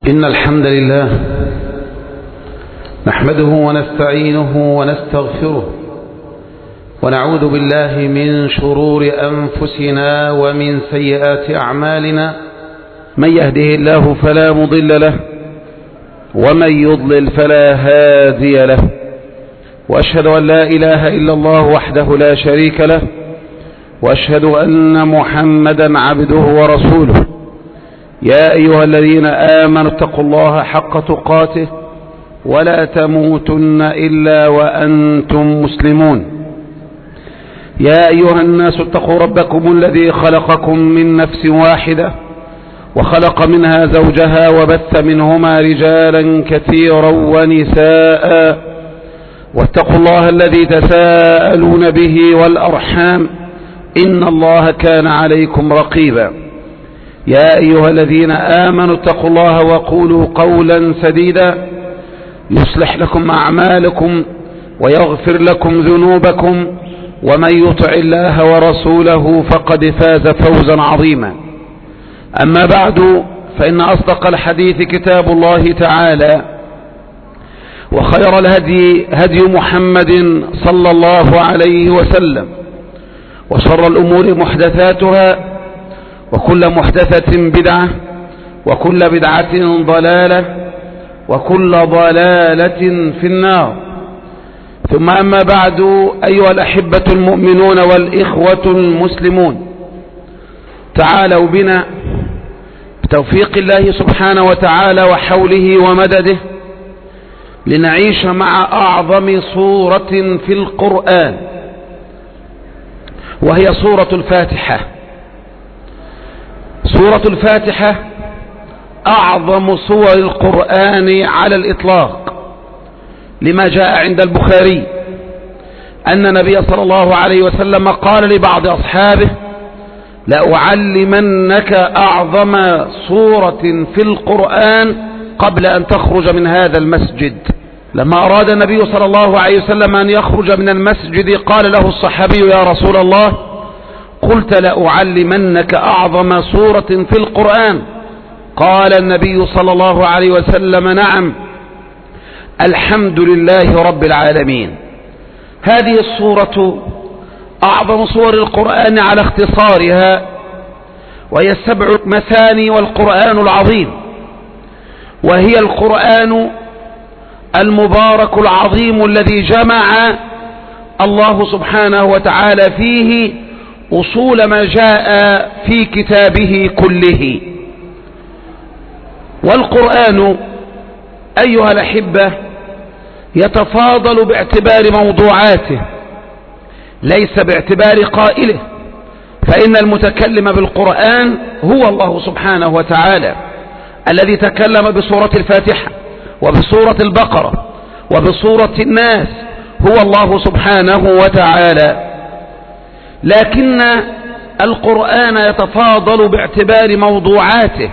إن الحمد لله نحمده ونستعينه ونستغفره ونعوذ بالله من شرور أنفسنا ومن سيئات أعمالنا. من يهده الله فلا مضل له ومن يضلل فلا هادي له، وأشهد أن لا إله إلا الله وحده لا شريك له، وأشهد أن محمدا عبده ورسوله. يا أيها الذين آمنوا اتقوا الله حق تقاته ولا تموتن إلا وأنتم مسلمون. يا أيها الناس اتقوا ربكم الذي خلقكم من نفس واحدة وخلق منها زوجها وبث منهما رجالا كثيرا ونساء، واتقوا الله الذي تساءلون به والأرحام إن الله كان عليكم رقيبا. يا أيها الذين آمنوا اتقوا الله وقولوا قولا سديدا يصلح لكم أعمالكم ويغفر لكم ذنوبكم، ومن يطع الله ورسوله فقد فاز فوزا عظيما. أما بعد، فإن أصدق الحديث كتاب الله تعالى، وخير الهدي هدي محمد صلى الله عليه وسلم، وشر الأمور محدثاتها، وكل محدثة بدعة، وكل بدعة ضلالة، وكل ضلالة في النار. ثم أما بعد، أيها الأحبة المؤمنون والإخوة المسلمون، تعالوا بنا بتوفيق الله سبحانه وتعالى وحوله ومدده لنعيش مع أعظم سورة في القرآن، وهي سورة الفاتحة. سورة الفاتحة أعظم سور القرآن على الإطلاق، لما جاء عند البخاري أن النبي صلى الله عليه وسلم قال لبعض أصحابه: لأعلمنك أعظم سورة في القرآن قبل أن تخرج من هذا المسجد. لما أراد النبي صلى الله عليه وسلم أن يخرج من المسجد قال له الصحابي: يا رسول الله، قلت لأعلمنك أعظم سورة في القرآن. قال النبي صلى الله عليه وسلم: نعم، الحمد لله رب العالمين. هذه السورة أعظم سور القرآن على اختصارها، وهي 7 مثاني والقرآن العظيم، وهي القرآن المبارك العظيم الذي جمع الله سبحانه وتعالى فيه أصول ما جاء في كتابه كله. والقرآن أيها الأحبة يتفاضل باعتبار موضوعاته، ليس باعتبار قائله، فإن المتكلم بالقرآن هو الله سبحانه وتعالى الذي تكلم بسورة الفاتحة وبسورة البقرة وبسورة الناس، هو الله سبحانه وتعالى. لكن القرآن يتفاضل باعتبار موضوعاته،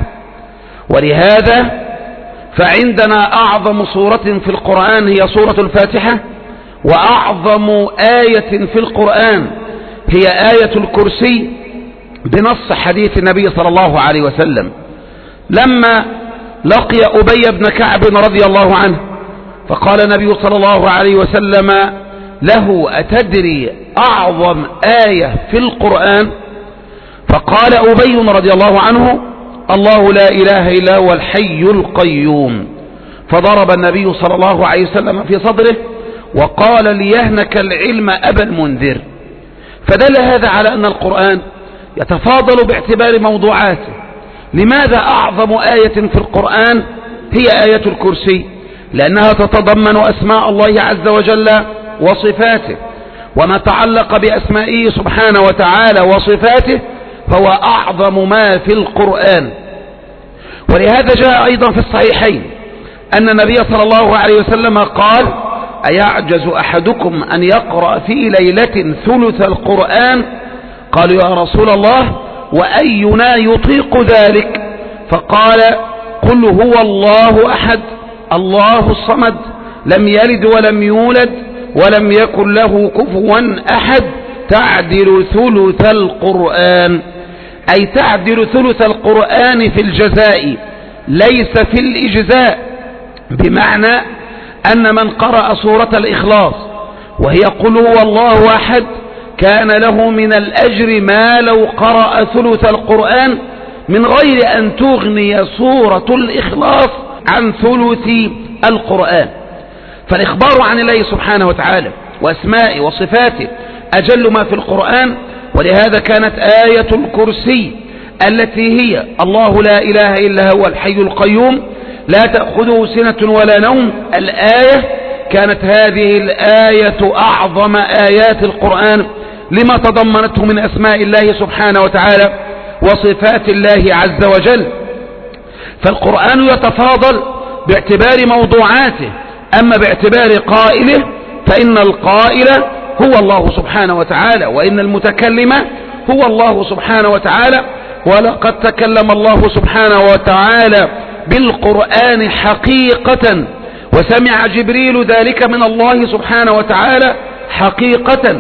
ولهذا فعندنا أعظم سورة في القرآن هي سورة الفاتحة، وأعظم آية في القرآن هي آية الكرسي بنص حديث النبي صلى الله عليه وسلم لما لقي أبي بن كعب رضي الله عنه، فقال النبي صلى الله عليه وسلم له: أتدري أعظم آية في القرآن؟ فقال أبي رضي الله عنه: الله لا إله إلا هو الحي القيوم. فضرب النبي صلى الله عليه وسلم في صدره وقال: ليهنك العلم أبا المنذر. فدل هذا على أن القرآن يتفاضل باعتبار موضوعاته. لماذا أعظم آية في القرآن هي آية الكرسي؟ لأنها تتضمن أسماء الله عز وجل وصفاته، وما تعلق بأسمائه سبحانه وتعالى وصفاته فهو أعظم ما في القرآن. ولهذا جاء أيضا في الصحيحين أن النبي صلى الله عليه وسلم قال: أيعجز أحدكم أن يقرأ في ليلة ثلث القرآن؟ قالوا: يا رسول الله، وأينا يطيق ذلك؟ فقال: قل هو الله أحد الله الصمد لم يلد ولم يولد ولم يكن له كفوا أحد، تعدل ثلث القرآن، أي تعدل ثلث القرآن في الجزاء ليس في الإجزاء، بمعنى أن من قرأ سورة الإخلاص وهي قل هو الله أحد كان له من الأجر ما لو قرأ ثلث القرآن من غير أن تغني سورة الإخلاص عن ثلث القرآن. فالإخبار عن الله سبحانه وتعالى وأسمائه وصفاته أجل ما في القرآن، ولهذا كانت آية الكرسي التي هي الله لا إله إلا هو الحي القيوم لا تأخذه سنة ولا نوم، الآية كانت هذه الآية أعظم آيات القرآن لما تضمنته من أسماء الله سبحانه وتعالى وصفات الله عز وجل. فالقرآن يتفاضل باعتبار موضوعاته، أما باعتبار قائله فإن القائل هو الله سبحانه وتعالى، وإن المتكلم هو الله سبحانه وتعالى. ولقد تكلم الله سبحانه وتعالى بالقرآن حقيقة، وسمع جبريل ذلك من الله سبحانه وتعالى حقيقة،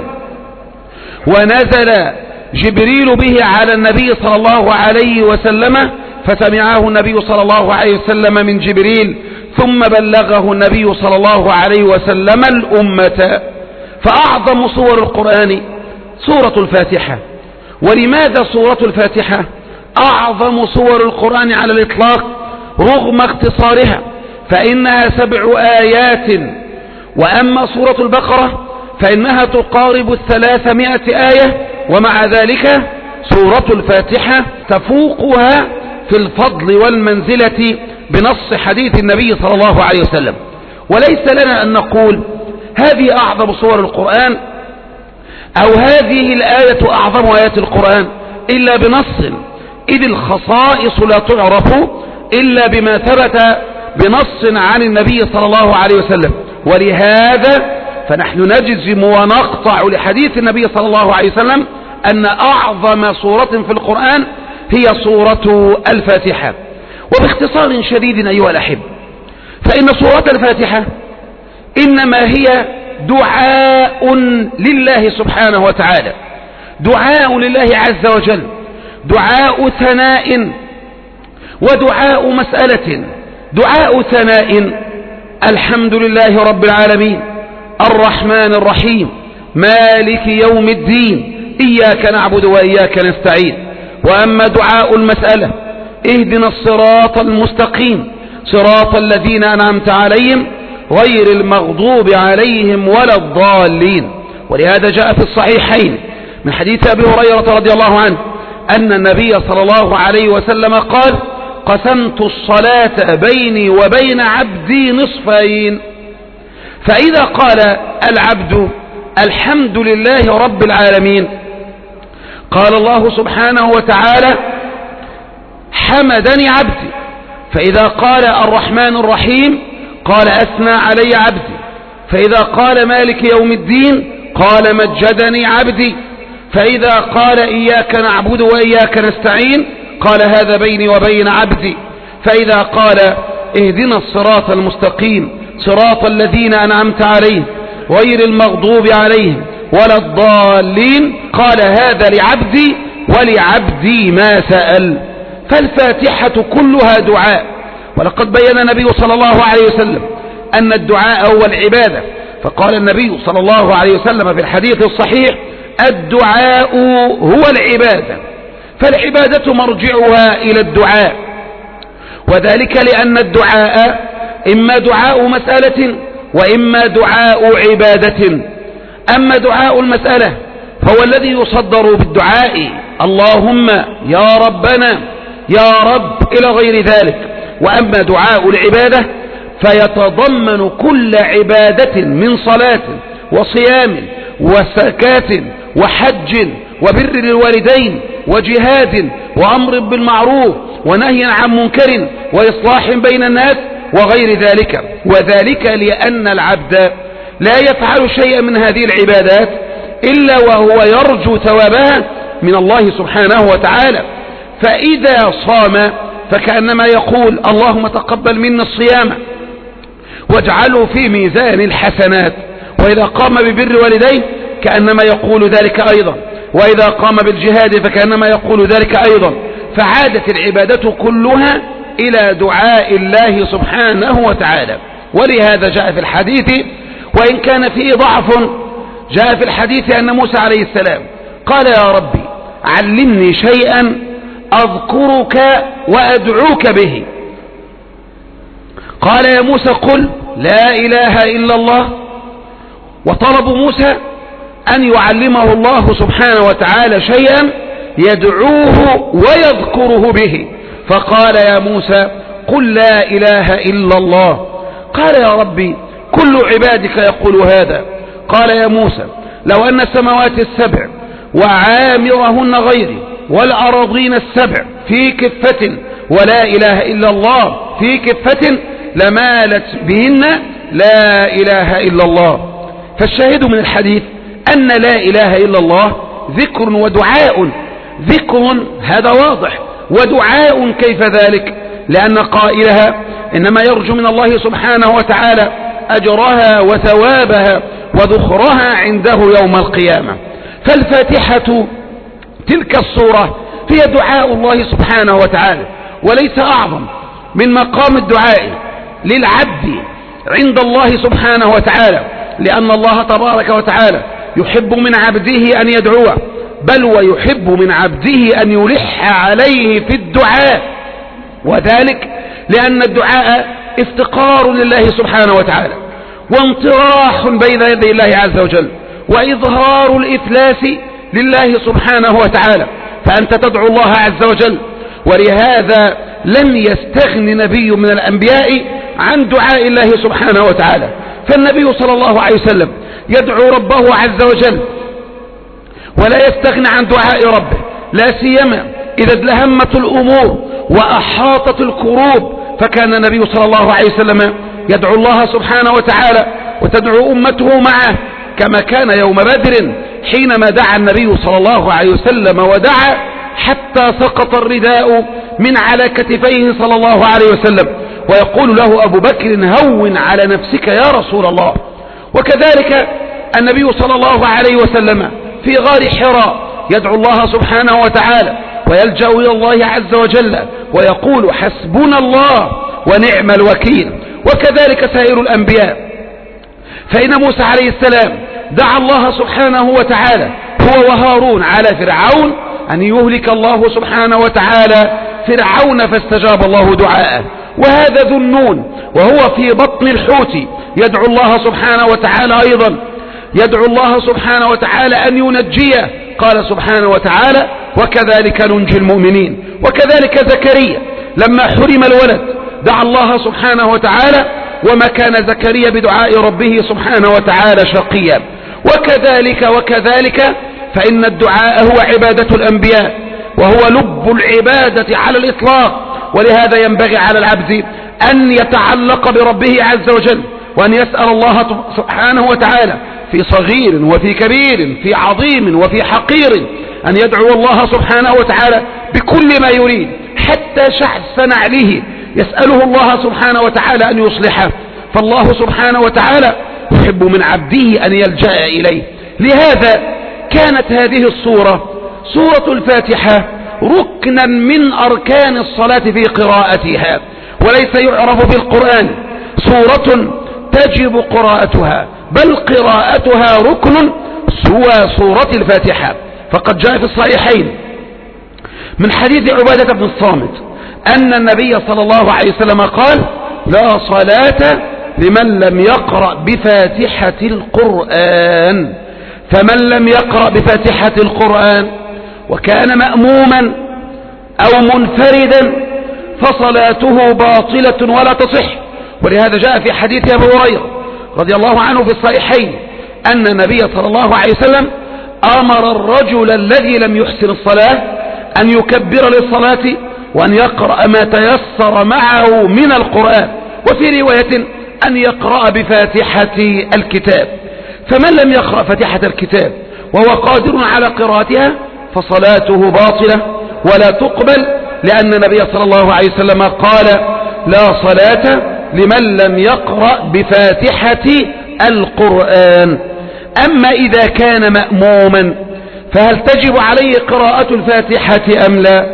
ونزل جبريل به على النبي صلى الله عليه وسلم فسمعه النبي صلى الله عليه وسلم من جبريل، ثم بلغه النبي صلى الله عليه وسلم الأمة. فأعظم صور القرآن سورة الفاتحة. ولماذا سورة الفاتحة أعظم صور القرآن على الإطلاق رغم اختصارها؟ فإنها 7 آيات، وأما سورة البقرة فإنها تقارب 300 آية، ومع ذلك سورة الفاتحة تفوقها في الفضل والمنزلة بنص حديث النبي صلى الله عليه وسلم. وليس لنا أن نقول هذه أعظم صور القرآن أو هذه الآية أعظم آيات القرآن إلا بنص، إذ الخصائص لا تعرف إلا بما ثبت بنص عن النبي صلى الله عليه وسلم. ولهذا فنحن نجزم ونقطع لحديث النبي صلى الله عليه وسلم أن أعظم سورة في القرآن هي سورة الفاتحة. وباختصار شديد أيها الأحب، فإن سورة الفاتحة إنما هي دعاء لله سبحانه وتعالى، دعاء لله عز وجل، دعاء ثناء ودعاء مسألة. دعاء ثناء الحمد لله رب العالمين الرحمن الرحيم مالك يوم الدين إياك نعبد وإياك نستعين. وأما دعاء المسألة اهدنا الصراط المستقيم صراط الذين أنعمت عليهم غير المغضوب عليهم ولا الضالين. ولهذا جاء في الصحيحين من حديث أبي هريرة رضي الله عنه أن النبي صلى الله عليه وسلم قال قسمت الصلاة بيني وبين عبدي نصفين، فإذا قال العبد الحمد لله رب العالمين قال الله سبحانه وتعالى حمدني عبدي، فإذا قال الرحمن الرحيم قال أثنى علي عبدي، فإذا قال مالك يوم الدين قال مجدني عبدي، فإذا قال إياك نعبد وإياك نستعين قال هذا بيني وبين عبدي، فإذا قال اهدنا الصراط المستقيم صراط الذين أنعمت عليهم غير المغضوب عليهم ولا الضالين قال هذا لعبدي ولعبدي ما سأل. فالفاتحة كلها دعاء، ولقد بين النبي صلى الله عليه وسلم أن الدعاء هو العبادة، فقال النبي صلى الله عليه وسلم في الحديث الصحيح الدعاء هو العبادة، فالعبادة مرجعها إلى الدعاء، وذلك لأن الدعاء إما دعاء مسألة وإما دعاء عبادة. أما دعاء المسألة فهو الذي يصدر بالدعاء اللهم يا ربنا يا رب إلى غير ذلك. وأما دعاء العبادة فيتضمن كل عبادة من صلاة وصيام وزكاة وحج وبر للوالدين وجهاد وأمر بالمعروف ونهي عن منكر وإصلاح بين الناس وغير ذلك. وذلك لأن العبد لا يفعل شيئا من هذه العبادات إلا وهو يرجو ثوابها من الله سبحانه وتعالى. فإذا صام فكأنما يقول اللهم تقبل منا الصيام واجعله في ميزان الحسنات، وإذا قام ببر والديه كأنما يقول ذلك أيضا، وإذا قام بالجهاد فكأنما يقول ذلك أيضا. فعادت العبادة كلها إلى دعاء الله سبحانه وتعالى. ولهذا جاء في الحديث، وإن كان فيه ضعف، جاء في الحديث أن موسى عليه السلام قال يا ربي علمني شيئا أذكرك وأدعوك به. قال يا موسى قل لا إله إلا الله. وطلب موسى أن يعلمه الله سبحانه وتعالى شيئا يدعوه ويذكره به، فقال يا موسى قل لا إله إلا الله. قال يا ربي كل عبادك يقول هذا. قال يا موسى لو أن السماوات السبع وعامرهن غيري والأراضين السبع في كفة ولا إله إلا الله في كفة لمالت بهن لا إله إلا الله. فالشاهد من الحديث أن لا إله إلا الله ذكر ودعاء. ذكر هذا واضح، ودعاء كيف ذلك؟ لأن قائلها إنما يرجو من الله سبحانه وتعالى أجرها وثوابها وذخرها عنده يوم القيامة. فالفاتحة تلك الصورة هي دعاء الله سبحانه وتعالى، وليس أعظم من مقام الدعاء للعبد عند الله سبحانه وتعالى، لأن الله تبارك وتعالى يحب من عبده أن يدعوه، بل ويحب من عبده أن يلح عليه في الدعاء، وذلك لأن الدعاء افتقار لله سبحانه وتعالى وانطراح بين يدي الله عز وجل وإظهار الإفلاس لله سبحانه وتعالى، فأنت تدعو الله عز وجل. ولهذا لم يستغن نبي من الأنبياء عن دعاء الله سبحانه وتعالى، فالنبي صلى الله عليه وسلم يدعو ربه عز وجل ولا يستغنى عن دعاء ربه، لا سيما إذا ازدهمت الأمور وأحاطت الكروب، فكان النبي صلى الله عليه وسلم يدعو الله سبحانه وتعالى وتدعو أمته معه، كما كان يوم بدر حينما دعا النبي صلى الله عليه وسلم ودعا حتى سقط الرداء من على كتفيه صلى الله عليه وسلم، ويقول له أبو بكر هون على نفسك يا رسول الله. وكذلك النبي صلى الله عليه وسلم في غار حراء يدعو الله سبحانه وتعالى ويلجأ إلى الله عز وجل ويقول حسبنا الله ونعم الوكيل. وكذلك سائر الأنبياء، فإن موسى عليه السلام دعا الله سبحانه وتعالى هو وهارون على فرعون أن يهلك الله سبحانه وتعالى فرعون، فاستجاب الله دعاءه. وهذا ذو النون وهو في بطن الحوت يدعو الله سبحانه وتعالى أيضا، يدعو الله سبحانه وتعالى أن ينجيه، قال سبحانه وتعالى وكذلك ننجي المؤمنين. وكذلك زكريا لما حرم الولد دعا الله سبحانه وتعالى وما كان زكريا بدعاء ربه سبحانه وتعالى شقيا. وكذلك فإن الدعاء هو عبادة الأنبياء وهو لب العبادة على الإطلاق، ولهذا ينبغي على العبد أن يتعلق بربه عز وجل وأن يسأل الله سبحانه وتعالى في صغير وفي كبير، في عظيم وفي حقير، أن يدعو الله سبحانه وتعالى بكل ما يريد، حتى شعث نعله يسأله الله سبحانه وتعالى أن يصلحه، فالله سبحانه وتعالى يحب من عبده أن يلجأ إليه. لهذا كانت هذه الصورة سورة الفاتحة ركنا من أركان الصلاة في قراءتها، وليس يعرف في القرآن سورة تجب قراءتها، بل قراءتها ركن سوى سورة الفاتحة. فقد جاء في الصحيحين من حديث عبادة بن الصامت أن النبي صلى الله عليه وسلم قال لا صلاة لمن لم يقرأ بفاتحة القرآن، فمن لم يقرأ بفاتحة القرآن وكان مأموما أو منفردا فصلاته باطلة ولا تصح. ولهذا جاء في حديث أبي هريرة رضي الله عنه في الصحيحين أن النبي صلى الله عليه وسلم أمر الرجل الذي لم يحسن الصلاة أن يكبر للصلاة وأن يقرأ ما تيسر معه من القرآن، وفي رواية أن يقرأ بفاتحة الكتاب. فمن لم يقرأ فاتحة الكتاب وهو قادر على قراءتها فصلاته باطلة ولا تقبل، لأن النبي صلى الله عليه وسلم قال لا صلاة لمن لم يقرأ بفاتحة القرآن. أما إذا كان مأموما فهل تجب عليه قراءة الفاتحة أم لا؟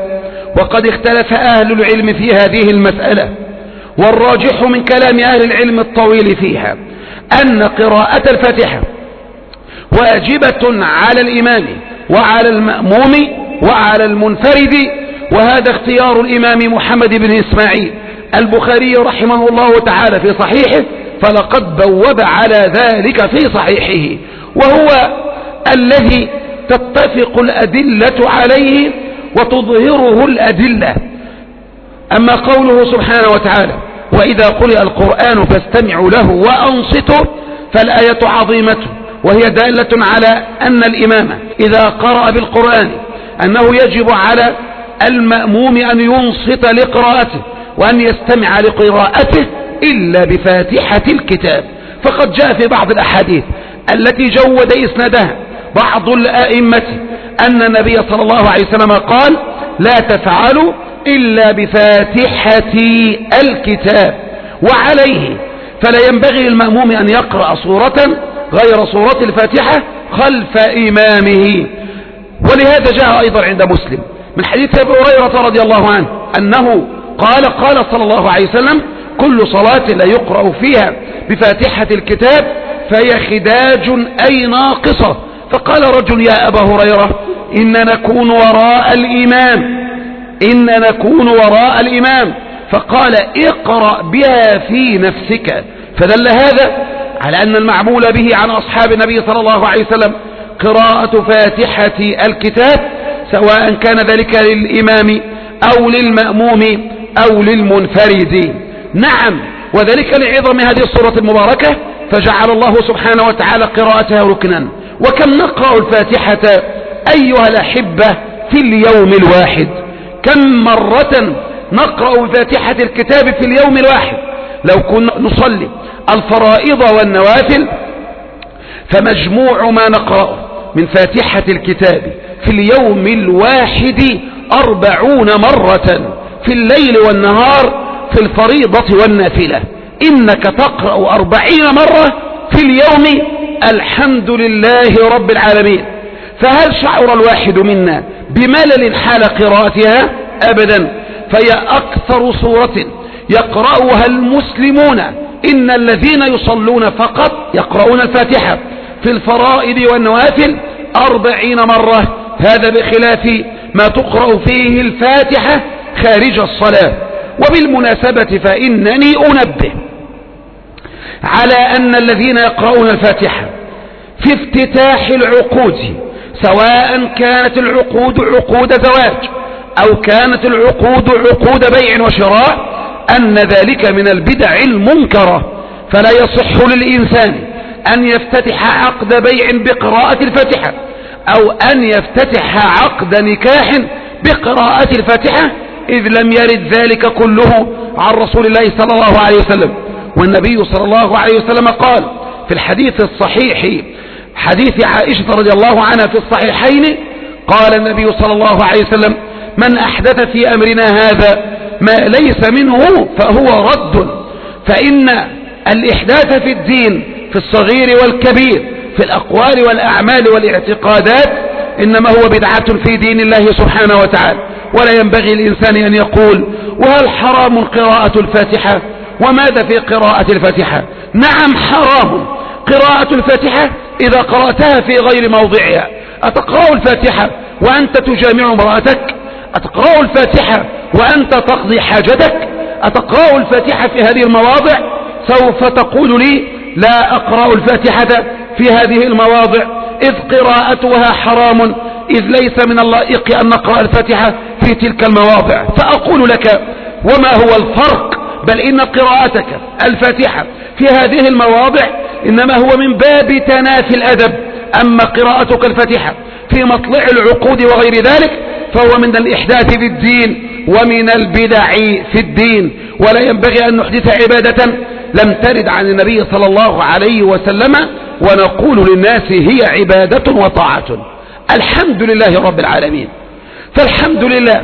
وقد اختلف أهل العلم في هذه المسألة، والراجح من كلام أهل العلم الطويل فيها أن قراءة الفاتحة واجبة على الإمام وعلى المأموم وعلى المنفرد، وهذا اختيار الإمام محمد بن إسماعيل البخاري رحمه الله تعالى في صحيحه، فلقد بوب على ذلك في صحيحه، وهو الذي تتفق الأدلة عليه وتظهره الأدلة. أما قوله سبحانه وتعالى وإذا قرئ القرآن فاستمعوا له وأنصتوا، فالآية عظيمة، وهي دالة على أن الإمام إذا قرأ بالقرآن أنه يجب على المأموم أن ينصت لقراءته وأن يستمع لقراءته إلا بفاتحة الكتاب. فقد جاء في بعض الأحاديث التي جود إسنادها بعض الآئمة أن النبي صلى الله عليه وسلم قال لا تفعلوا إلا بفاتحة الكتاب، وعليه فلا ينبغي للمأموم أن يقرأ صورة غير صورة الفاتحة خلف إمامه. ولهذا جاء أيضا عند مسلم من حديث أبي هريرة رضي الله عنه أنه قال صلى الله عليه وسلم كل صلاة لا يقرأ فيها بفاتحة الكتاب فهي خداج أي ناقصة. فقال رجل يا أبا هريرة إن نكون وراء الإمام، فقال اقرأ بها في نفسك. فدل هذا على أن المعمول به عن أصحاب النبي صلى الله عليه وسلم قراءة فاتحة الكتاب، سواء كان ذلك للإمام أو للمأموم أو للمنفرد. نعم، وذلك لعظم هذه الصورة المباركة، فجعل الله سبحانه وتعالى قراءتها ركنا. وكم نقرأ الفاتحة أيها الأحبة في اليوم الواحد؟ كم مرة نقرأ بفاتحة الكتاب في اليوم الواحد؟ لو كنا نصلي الفرائض والنوافل فمجموع ما نقرأ من فاتحة الكتاب في اليوم الواحد 40 مرة في الليل والنهار في الفريضة والنافلة. إنك تقرأ 40 مرة في اليوم الحمد لله رب العالمين. فهل شعر الواحد منا بملل حال قراءتها؟ أبدا، فهي أكثر سورة يقرأها المسلمون. إن الذين يصلون فقط يقرؤون الفاتحة في الفرائض والنوافل 40 مرة، هذا بخلاف ما تقرأ فيه الفاتحة خارج الصلاة. وبالمناسبة فإنني أنبه على أن الذين يقرؤون الفاتحة في افتتاح العقود، سواء كانت العقود عقود زواج أو كانت العقود عقود بيع وشراء، أن ذلك من البدع المنكرة. فلا يصح للإنسان أن يفتتح عقد بيع بقراءة الفاتحة أو أن يفتتح عقد نكاح بقراءة الفاتحة، إذ لم يرد ذلك كله عن رسول الله صلى الله عليه وسلم. والنبي صلى الله عليه وسلم قال في الحديث الصحيح حديث عائشة رضي الله عنها في الصحيحين، قال النبي صلى الله عليه وسلم من أحدث في أمرنا هذا ما ليس منه فهو رد. فإن الإحداث في الدين في الصغير والكبير في الأقوال والأعمال والاعتقادات إنما هو بدعة في دين الله سبحانه وتعالى. ولا ينبغي الإنسان أن يقول وهل حرام قراءة الفاتحة؟ وماذا في قراءة الفاتحة؟ نعم حرام قراءة الفاتحة إذا قرأتها في غير موضعها. أتقرأ الفاتحة وأنت تجامع امرأتك؟ أتقرأ الفاتحة وأنت تقضي حاجتك؟ أتقرأ الفاتحة في هذه المواضع؟ سوف تقول لي لا أقرأ الفاتحة في هذه المواضع إذ قراءتها حرام، إذ ليس من اللائق أن نقرأ الفاتحة في تلك المواضع. فأقول لك وما هو الفرق؟ بل إن قراءتك الفاتحة في هذه المواضع إنما هو من باب تنافي الأدب. أما قراءتك الفاتحة في مطلع العقود وغير ذلك فهو من الإحداث في الدين ومن البدع في الدين. ولا ينبغي أن نحدث عبادة لم ترد عن النبي صلى الله عليه وسلم ونقول للناس هي عبادة وطاعة. الحمد لله رب العالمين. فالحمد لله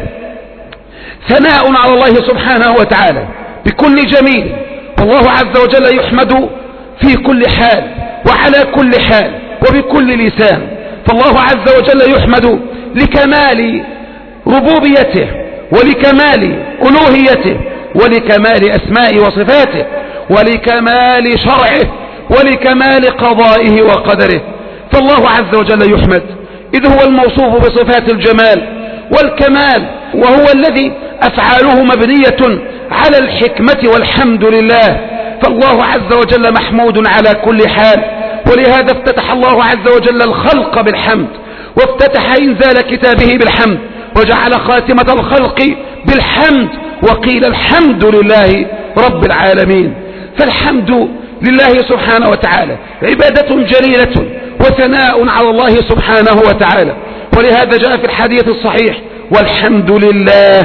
ثناء على الله سبحانه وتعالى بكل جميل، والله عز وجل يحمد في كل حال وعلى كل حال وبكل لسان. فالله عز وجل يحمد لكمال ربوبيته ولكمال ألوهيته ولكمال أسمائه وصفاته ولكمال شرعه ولكمال قضائه وقدره. فالله عز وجل يحمد إذ هو الموصوف بصفات الجمال والكمال، وهو الذي أفعاله مبنية على الحكمة والحمد لله. فالله عز وجل محمود على كل حال، ولهذا افتتح الله عز وجل الخلق بالحمد، وافتتح إنزال كتابه بالحمد، وجعل خاتمة الخلق بالحمد، وقيل الحمد لله رب العالمين. فالحمد لله سبحانه وتعالى عبادة جليلة وثناء على الله سبحانه وتعالى، ولهذا جاء في الحديث الصحيح: والحمد لله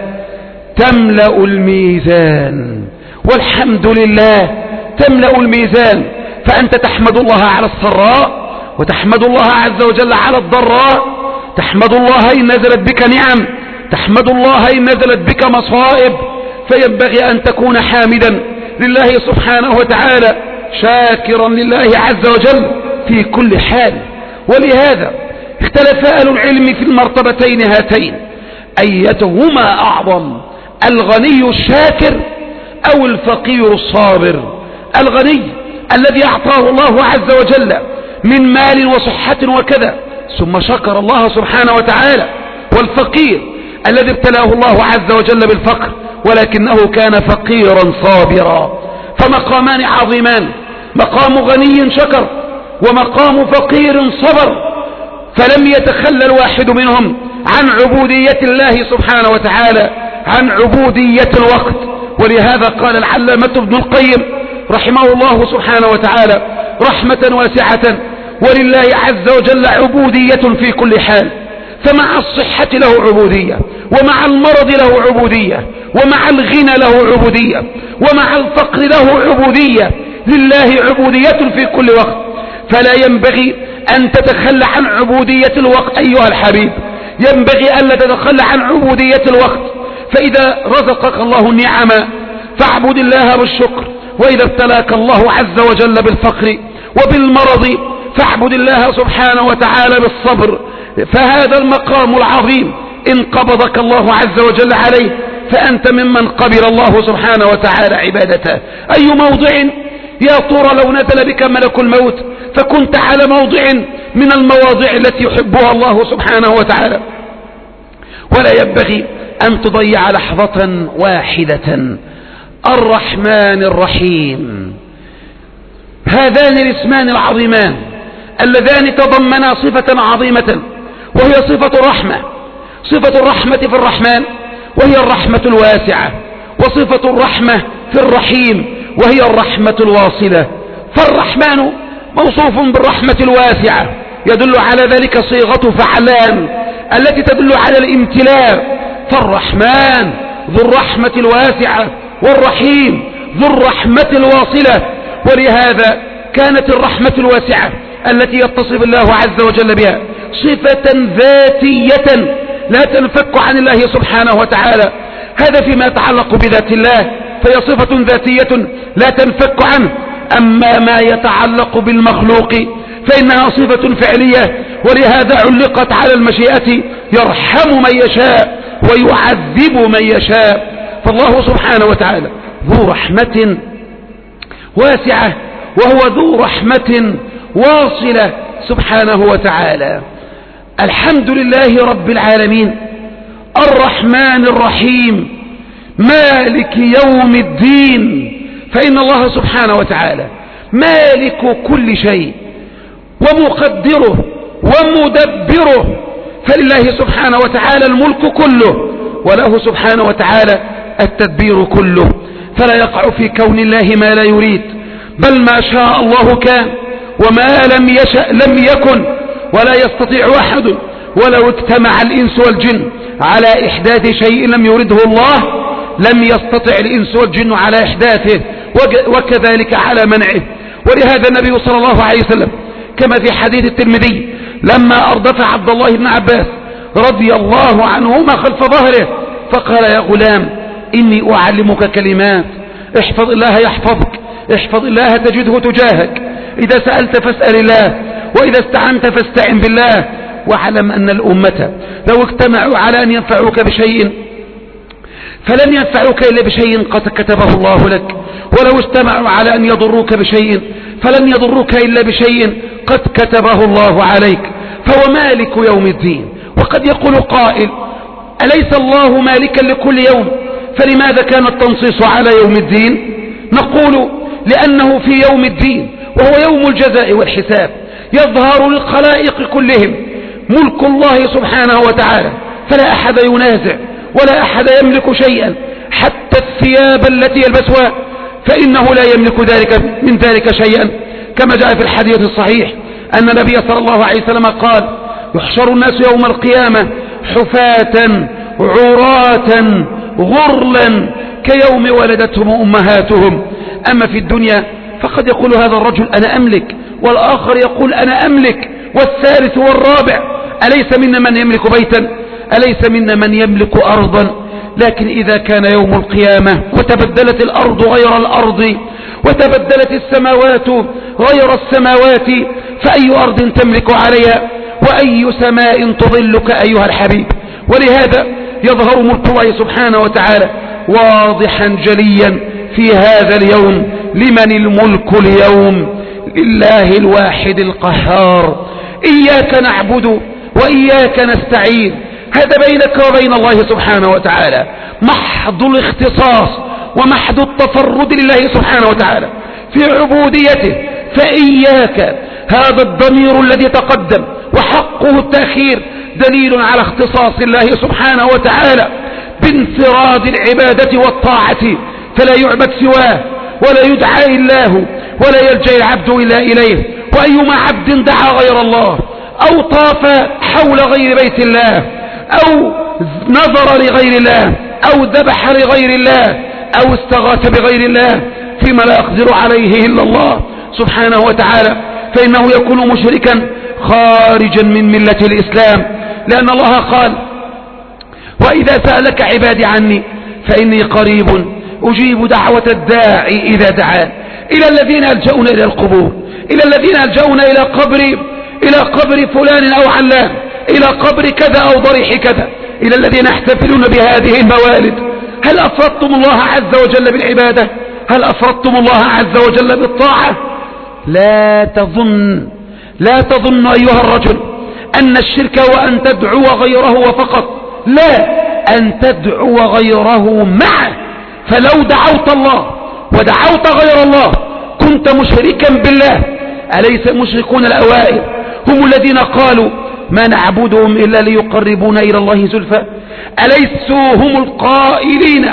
تملأ الميزان. والحمد لله تملأ الميزان. فأنت تحمد الله على السراء، وتحمد الله عز وجل على الضراء، تحمد الله إن نزلت بك نعم، تحمد الله إن نزلت بك مصائب. فينبغي أن تكون حامدا لله سبحانه وتعالى، شاكرا لله عز وجل في كل حال. ولهذا اختلف أهل العلم في المرتبتين هاتين، أيتهما أعظم، الغني الشاكر أو الفقير الصابر؟ الغني الذي أعطاه الله عز وجل من مال وصحة وكذا ثم شكر الله سبحانه وتعالى، والفقير الذي ابتلاه الله عز وجل بالفقر ولكنه كان فقيرا صابرا. فمقامان عظيمان، مقام غني شكر ومقام فقير صبر، فلم يتخلى الواحد منهم عن عبودية الله سبحانه وتعالى، عن عبودية الوقت. ولهذا قال العلامة ابن القيم رحمه الله سبحانه وتعالى رحمة واسعة: ولله عز وجل عبودية في كل حال. فمع الصحة له عبودية، ومع المرض له عبودية، ومع الغنى له عبودية، ومع الفقر له عبودية. لله عبودية في كل وقت، فلا ينبغي أن تتخلى عن عبودية الوقت أيها الحبيب، ينبغي أن لا تتخلى عن عبودية الوقت. فإذا رزقك الله النعم فاعبد الله بالشكر، وإذا ابتلاك الله عز وجل بالفقر وبالمرض فاعبد الله سبحانه وتعالى بالصبر. فهذا المقام العظيم إن قبضك الله عز وجل عليه فأنت ممن قبل الله سبحانه وتعالى عبادته. أي موضع يا ترى لو نزل بك ملك الموت فكنت على موضع من المواضع التي يحبها الله سبحانه وتعالى؟ ولا ينبغي أن تضيع لحظة واحدة. الرحمن الرحيم، هذان الاسمان العظيمان اللذان تضمنا صفة عظيمة، وهي صفة الرحمة. صفة الرحمة في الرحمن وهي الرحمة الواسعة، وصفة الرحمة في الرحيم وهي الرحمة الواصلة. فالرحمن موصوف بالرحمة الواسعة، يدل على ذلك صيغة فعلان التي تدل على الامتلاء. فالرحمن ذو الرحمة الواسعة، والرحيم ذو الرحمة الواصلة. ولهذا كانت الرحمة الواسعة التي يتصف الله عز وجل بها صفة ذاتية لا تنفك عن الله سبحانه وتعالى. هذا فيما يتعلق بذات الله، فهي صفة ذاتية لا تنفك عنه. أما ما يتعلق بالمخلوق فإنها صفة فعلية، ولهذا علقت على المشيئة: يرحم من يشاء ويعذب من يشاء. فالله سبحانه وتعالى ذو رحمة واسعة، وهو ذو رحمة واصلة سبحانه وتعالى. الحمد لله رب العالمين، الرحمن الرحيم، مالك يوم الدين. فإن الله سبحانه وتعالى مالك كل شيء ومقدره ومدبره، فلله سبحانه وتعالى الملك كله، وله سبحانه وتعالى التدبير كله. فلا يقع في كون الله ما لا يريد، بل ما شاء الله كان، وما لم يشأ لم يكن. ولا يستطيع أحد ولو اجتمع الإنس والجن على إحداث شيء لم يرده الله لم يستطع الإنس والجن على إحداثه، وكذلك على منعه. ولهذا النبي صلى الله عليه وسلم كما في حديث الترمذي لما أردف عبد الله بن عباس رضي الله عنهما خلف ظهره فقال: يا غلام إني أعلمك كلمات، احفظ الله يحفظك، احفظ الله تجده تجاهك، إذا سألت فاسأل الله، وإذا استعنت فاستعن بالله، واعلم أن الأمة لو اجتمعوا على أن ينفعوك بشيء فلن ينفعوك إلا بشيء قد كتبه الله لك، ولو اجتمعوا على أن يضروك بشيء فلن يضروك إلا بشيء قد كتبه الله عليك. فهو مالك يوم الدين. وقد يقول قائل: أليس الله مالكا لكل يوم؟ فلماذا كان التنصيص على يوم الدين؟ نقول: لأنه في يوم الدين وهو يوم الجزاء والحساب يظهر للخلائق كلهم ملك الله سبحانه وتعالى، فلا أحد ينازع ولا أحد يملك شيئا، حتى الثياب التي يلبسها فإنه لا يملك من ذلك شيئا، كما جاء في الحديث الصحيح أن النبي صلى الله عليه وسلم قال: يحشر الناس يوم القيامة حفاة عراة غرلا كيوم ولدتهم أمهاتهم. أما في الدنيا فقد يقول هذا الرجل: أنا أملك، والآخر يقول: أنا أملك، والثالث والرابع. أليس منا من يملك بيتا؟ أليس منا من يملك أرضا؟ لكن إذا كان يوم القيامة وتبدلت الأرض غير الأرض وتبدلت السماوات غير السماوات، فأي أرض تملك عليها وأي سماء تظلك أيها الحبيب؟ ولهذا يظهر ملك الله سبحانه وتعالى واضحا جليا في هذا اليوم. لمن الملك اليوم؟ لله الواحد القهار. إياك نعبد وإياك نستعين، هذا بينك وبين الله سبحانه وتعالى محض الاختصاص ومحض التفرد لله سبحانه وتعالى في عبوديته. فإياك هذا الضمير الذي تقدم وحقه التأخير دليل على اختصاص الله سبحانه وتعالى بانفراد العبادة والطاعة، فلا يعبد سواه ولا يدعى إلا هو ولا يلجأ العبد إلا إليه. وأيما عبد دعا غير الله أو طاف حول غير بيت الله أو نظر لغير الله أو ذبح لغير الله أو استغاث بغير الله فيما لا يقدر عليه إلا الله سبحانه وتعالى، فإنه يكون مشركا خارجا من ملة الإسلام. لأن الله قال: وإذا سألك عبادي عني فإني قريب أجيب دعوة الداعي إذا دعان. إلى الذين يلجؤون إلى القبور، إلى الذين يلجؤون إلى قبر فلان أو علان، إلى قبر كذا أو ضريح كذا، إلى الذين يحتفلون بهذه الموالد. هل أفردتم الله عز وجل بالعبادة؟ هل أفردتم الله عز وجل بالطاعة؟ لا تظن أيها الرجل أن الشرك هو أن تدعو غيره وفقط، لا، أن تدعو غيره معه. فلو دعوت الله ودعوت غير الله كنت مشركا بالله. أليس المشركون الأوائل هم الذين قالوا: ما نعبدهم إلا ليقربونا إلى الله زلفى؟ أليسوا هم القائلين: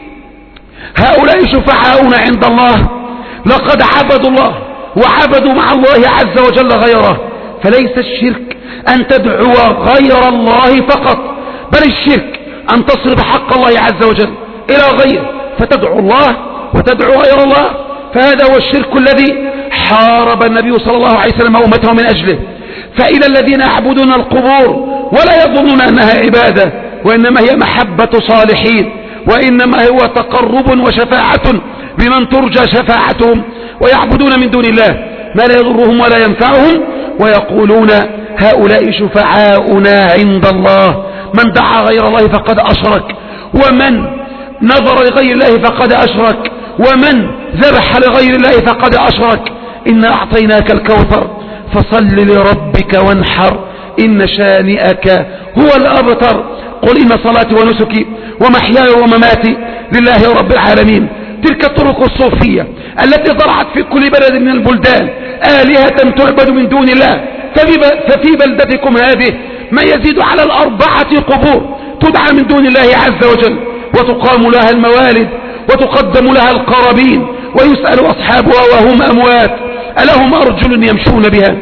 هؤلاء شفعاؤنا عند الله؟ لقد عبدوا الله وعبدوا مع الله عز وجل غيره. فليس الشرك أن تدعو غير الله فقط، بل الشرك أن تصرف حق الله عز وجل إلى غيره، فتدعو الله وتدعو غير الله. فهذا هو الشرك الذي حارب النبي صلى الله عليه وسلم أمته من أجله. فإلى الذين يعبدون القبور ولا يظنون أنها عبادة، وإنما هي محبة صالحين، وإنما هو تقرب وشفاعة بمن ترجى شفاعتهم، ويعبدون من دون الله ما لا يضرهم ولا ينفعهم، ويقولون: هؤلاء شفعاؤنا عند الله. من دعا غير الله فقد أشرك، ومن نظر لغير الله فقد أشرك، ومن ذبح لغير الله فقد أشرك. إنا أعطيناك الكوثر فصل لربك وانحر إن شانئك هو الأبتر. قل إن صلاتي ونسكي ومحياي ومماتي لله رب العالمين. تلك الطرق الصوفية التي طلعت في كل بلد من البلدان آلهة تعبد من دون الله، ففي بلدتكم هذه ما يزيد على 4 قبور تدعى من دون الله عز وجل، وتقام لها الموالد وتقدم لها القرابين، ويسأل أصحابها وهم أموات: ألهم أرجل يمشون بها؟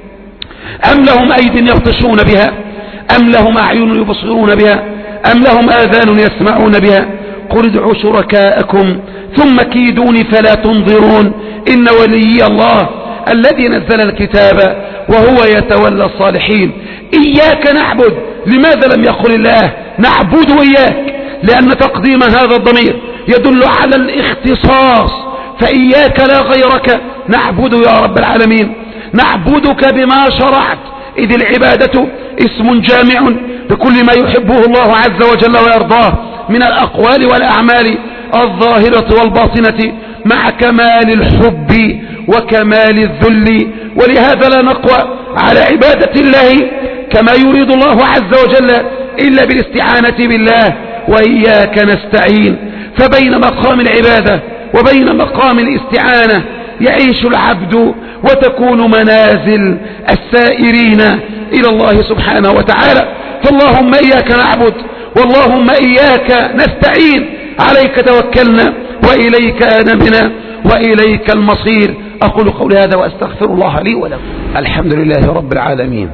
أم لهم أيد يبطشون بها؟ أم لهم أعين يبصرون بها؟ أم لهم آذان يسمعون بها؟ قل ادعوا شركاءكم ثم كيدوني فلا تنظرون إن ولي الله الذي نزل الكتاب وهو يتولى الصالحين. إياك نعبد. لماذا لم يقل الله نعبد إياك؟ لأن تقديم هذا الضمير يدل على الاختصاص، فإياك لا غيرك نعبد يا رب العالمين. نعبدك بما شرعت، إذ العبادة اسم جامع لكل ما يحبه الله عز وجل ويرضاه من الأقوال والأعمال الظاهرة والباطنة مع كمال الحب وكمال الذل. ولهذا لا نقوى على عبادة الله كما يريد الله عز وجل إلا بالاستعانة بالله، وإياك نستعين. فبين مقام العبادة وبين مقام الاستعانة يعيش العبد وتكون منازل السائرين إلى الله سبحانه وتعالى. فاللهم إياك نعبد واللهم إياك نستعين، عليك توكلنا وإليك أنبنا وإليك المصير. أقول قولي هذا وأستغفر الله لي ولكم. الحمد لله رب العالمين،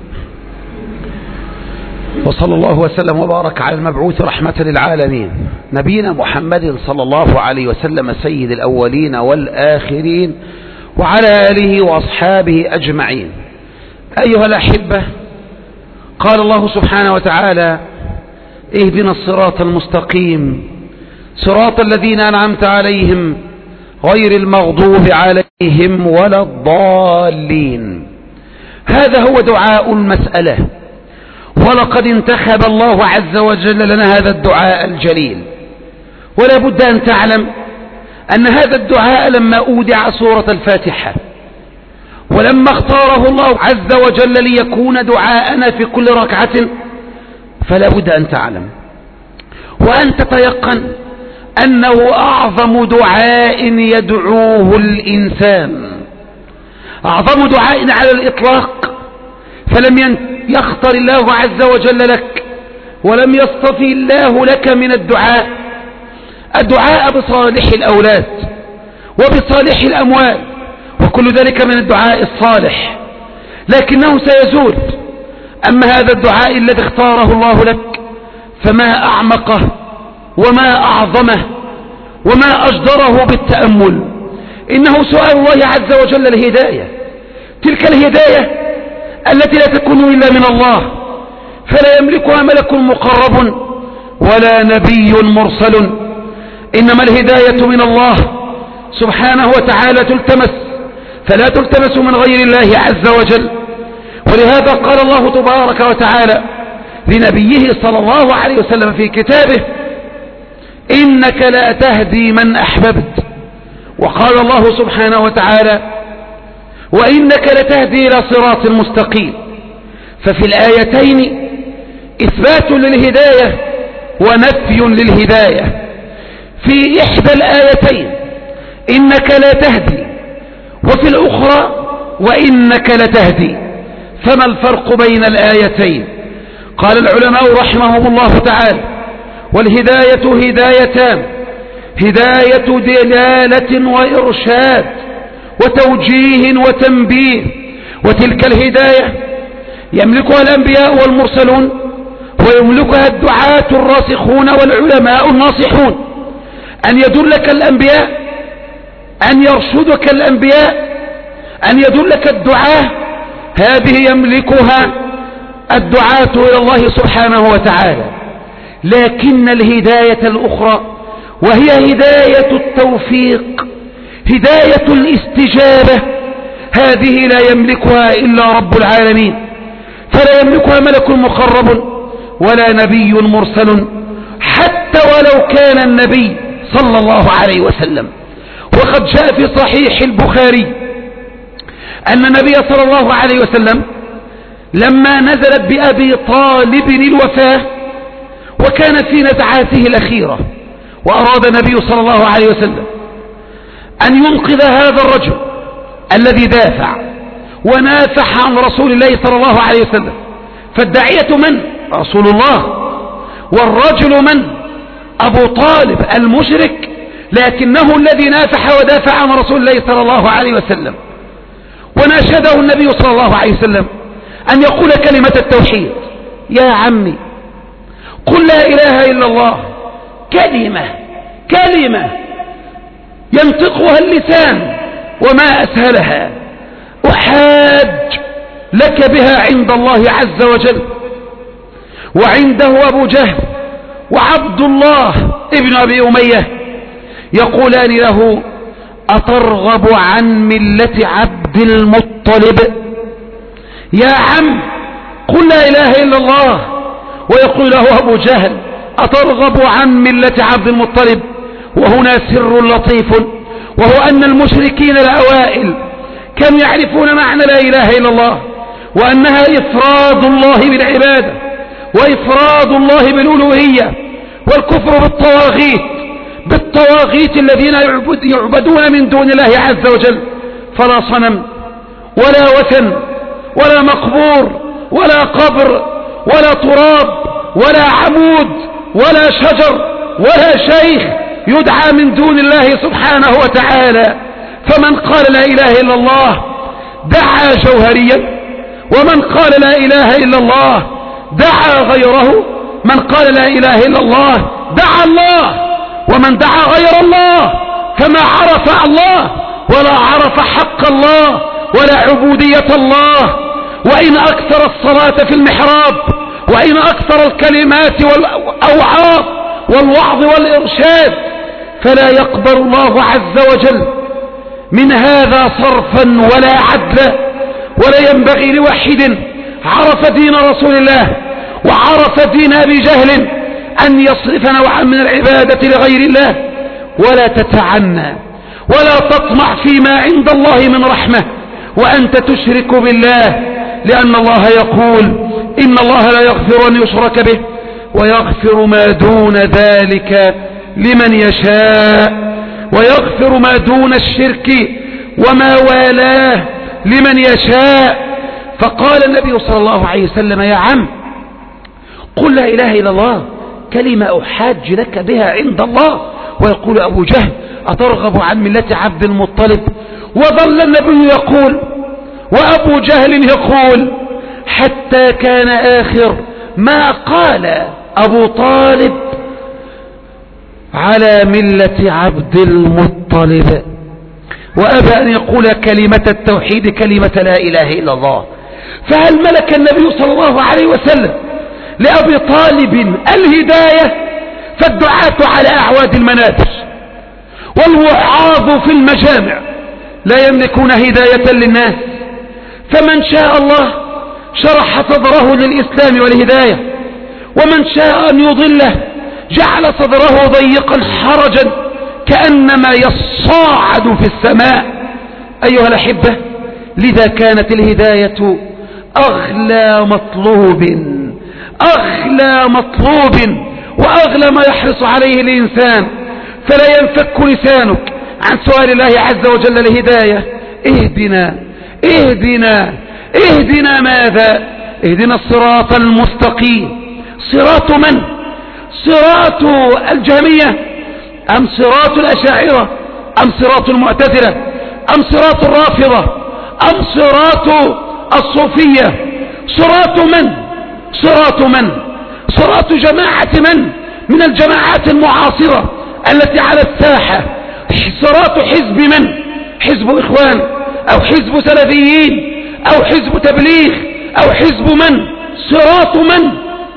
وصلى الله وسلم وبارك على المبعوث رحمة للعالمين نبينا محمد صلى الله عليه وسلم سيد الأولين والآخرين وعلى آله وأصحابه أجمعين. أيها الأحبة، قال الله سبحانه وتعالى: اهدنا الصراط المستقيم صراط الذين أنعمت عليهم غير المغضوب عليهم ولا الضالين. هذا هو دعاء المسألة، ولقد انتخب الله عز وجل لنا هذا الدعاء الجليل. ولا بد أن تعلم أن هذا الدعاء لما أودع سورة الفاتحة ولما اختاره الله عز وجل ليكون دعاءنا في كل ركعة، فلا بد أن تعلم وأن تتيقن أنه أعظم دعاء يدعوه الإنسان، أعظم دعاء على الإطلاق. فلم يختر الله عز وجل لك ولم يصطفي الله لك من الدعاء بصالح الأولاد وبصالح الأموال وكل ذلك من الدعاء الصالح، لكنه سيزول. أما هذا الدعاء الذي اختاره الله لك فما أعمقه وما أعظمه وما أجدره بالتأمل. إنه سؤال الله عز وجل الهداية، تلك الهداية التي لا تكون إلا من الله، فلا يملكها ملك مقرب ولا نبي مرسل، إنما الهداية من الله سبحانه وتعالى تلتمس، فلا تلتمس من غير الله عز وجل. ولهذا قال الله تبارك وتعالى لنبيه صلى الله عليه وسلم في كتابه: إنك لا تهدي من أحببت. وقال الله سبحانه وتعالى: وإنك لتهدي إلى صراط مستقيم. ففي الآيتين إثبات للهداية ونفي للهداية. في إحدى الآيتين إنك لا تهدي، وفي الأخرى وإنك لتهدي. فما الفرق بين الآيتين؟ قال العلماء رحمهم الله تعالى: والهداية هدايتان: هداية دلالة وإرشاد وتوجيه وتنبيه، وتلك الهداية يملكها الأنبياء والمرسلون، ويملكها الدعاة الراسخون والعلماء الناصحون. أن يدلك الأنبياء، أن يرشدك الأنبياء، أن يدلك الدعاة، هذه يملكها الدعاة إلى الله سبحانه وتعالى. لكن الهداية الأخرى وهي هداية التوفيق، هداية الاستجابة، هذه لا يملكها إلا رب العالمين، فلا يملكها ملك مقرب ولا نبي مرسل، حتى ولو كان النبي صلى الله عليه وسلم. وقد جاء في صحيح البخاري أن النبي صلى الله عليه وسلم لما نزلت بأبي طالب الوفاة وكانت في نزعاته الأخيرة، وأراد النبي صلى الله عليه وسلم أن ينقذ هذا الرجل الذي دافع ونافح عن رسول الله صلى الله عليه وسلم. فالداعية من؟ رسول الله، والرجل من؟ أبو طالب المشرك، لكنه الذي نافح ودافع عن رسول الله صلى الله عليه وسلم. وناشده النبي صلى الله عليه وسلم أن يقول كلمة التوحيد: يا عمي قل لا إله إلا الله، كلمة ينطقها اللسان وما أسهلها، أحاج لك بها عند الله عز وجل. وعنده أبو جهل وعبد الله ابن أبي أمية يقولان له: أترغب عن ملة عبد المطلب؟ يا عم قل لا إله إلا الله. ويقول له أبو جهل: أترغب عن ملة عبد المطلب؟ وهنا سر لطيف، وهو أن المشركين الأوائل كانوا يعرفون معنى لا إله إلا الله، وأنها إفراد الله بالعبادة وإفراد الله بالألوهية، والكفر بالطواغيت الذين يعبدون من دون الله عز وجل، فلا صنم ولا وثن ولا مقبور ولا قبر ولا تراب ولا عمود ولا شجر ولا شيخ يدعى من دون الله سبحانه وتعالى. فمن قال لا إله إلا الله دعا جوهريا، ومن قال لا إله إلا الله دعا غيره. من قال لا إله إلا الله دعا الله، ومن دعا غير الله فما عرف الله ولا عرف حق الله ولا عبودية الله. وإن أكثر الصلاة في المحراب، وإن أكثر الكلمات والأوعاظ والوعظ والإرشاد، فلا يقبل الله عز وجل من هذا صرفا ولا عدلا. ولا ينبغي لواحد عرف دين رسول الله وعرف دين أبي جهل أن يصرف نوعا من العبادة لغير الله، ولا تتعنى ولا تطمع فيما عند الله من رحمة وأنت تشرك بالله، لأن الله يقول إن الله لا يغفر أن يشرك به ويغفر ما دون ذلك لمن يشاء، ويغفر ما دون الشرك وما والاه لمن يشاء. فقال النبي صلى الله عليه وسلم: يا عم قل لا إله إلا الله، كلمة أحاج لك بها عند الله. ويقول أبو جهل: أترغب عن ملة عبد المطلب؟ وظل النبي يقول وأبو جهل يقول حتى كان آخر ما قال أبو طالب: على ملة عبد المطلب. وأبى أن يقول كلمة التوحيد، كلمة لا إله إلا الله. فهل ملك النبي صلى الله عليه وسلم لأبي طالب الهداية؟ فالدعاة على أعواد المنابر والوعاظ في المجامع لا يملكون هداية للناس. فمن شاء الله شرح صدره للإسلام والهداية، ومن شاء أن يضله جعل صدره ضيقا حرجا كأنما يصاعد في السماء. أيها الأحبة، لذا كانت الهداية أغلى مطلوب وأغلى ما يحرص عليه الإنسان. فلا ينفك لسانك عن سؤال الله عز وجل الهداية: اهدنا ماذا؟ اهدنا الصراط المستقيم. صراط من؟ صراط الجهمية أم صراط الأشاعرة أم صراط المعتزلة أم صراط الرافضة أم صراط الصوفية؟ صراط من؟ صراط جماعة من الجماعات المعاصرة التي على الساحة؟ صراط حزب من؟ حزب إخوان أو حزب سلفيين أو حزب تبليغ أو حزب من؟ صراط من؟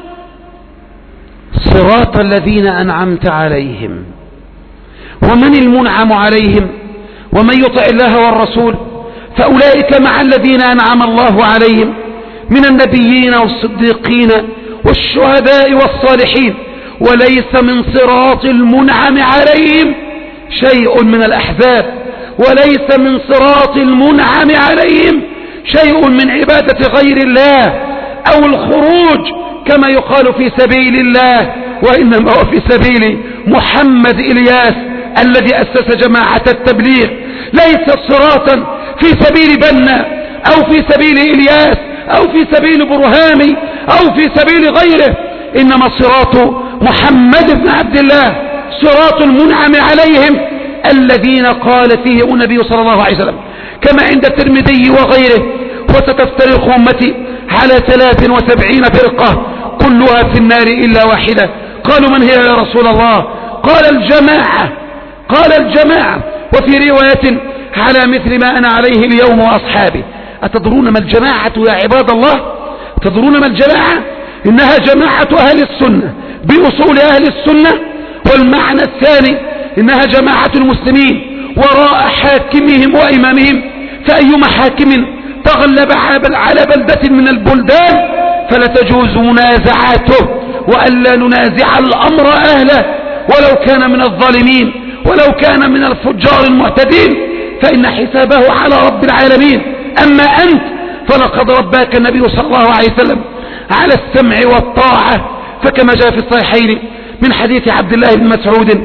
صراط الذين أنعمت عليهم. ومن المنعم عليهم؟ ومن يطع الله والرسول فأولئك مع الذين أنعم الله عليهم من النبيين والصديقين والشهداء والصالحين. وليس من صراط المنعم عليهم شيء من الأحزاب، وليس من صراط المنعم عليهم شيء من عبادة غير الله أو الخروج كما يقال في سبيل الله، وإنما هو في سبيل محمد إلياس الذي أسس جماعة التبليغ. ليس صراطا في سبيل بنا أو في سبيل إلياس أو في سبيل برهامي أو في سبيل غيره، إنما صراط محمد بن عبد الله صراط المنعم عليهم الذين قال فيه النبي صلى الله عليه وسلم كما عند الترمذي وغيره: وستفترق أمتي على 73 فرقة كلها في النار إلا واحدة. قالوا: من هي يا رسول الله؟ قال: الجماعة. وفي رواية: على مثل ما أنا عليه اليوم وأصحابي. أتدرون ما الجماعة يا عباد الله؟ تدرون ما الجماعة؟ إنها جماعة أهل السنة بأصول أهل السنة. والمعنى الثاني: إنها جماعة المسلمين وراء حاكمهم وإمامهم، فأيما حاكم تغلب على بلدة من البلدان فلا تجوز منازعاته وألا ننازع الأمر أهله ولو كان من الظالمين ولو كان من الفجار المعتدين، فإن حسابه على رب العالمين. أما أنت فلقد رباك النبي صلى الله عليه وسلم على السمع والطاعة، فكما جاء في الصحيحين من حديث عبد الله بن مسعود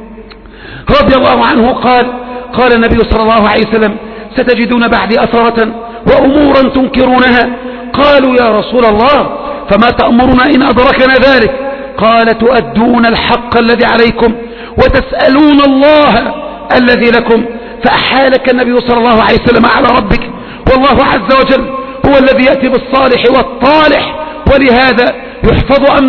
رضي الله عنه قال النبي صلى الله عليه وسلم: ستجدون بعدي أثرة وأمورا تنكرونها. قالوا: يا رسول الله فما تأمرنا إن أدركنا ذلك؟ قال: تؤدون الحق الذي عليكم وتسألون الله الذي لكم. فأحالك النبي صلى الله عليه وسلم على ربك، والله عز وجل هو الذي يأتي بالصالح والطالح. ولهذا يحفظ أمن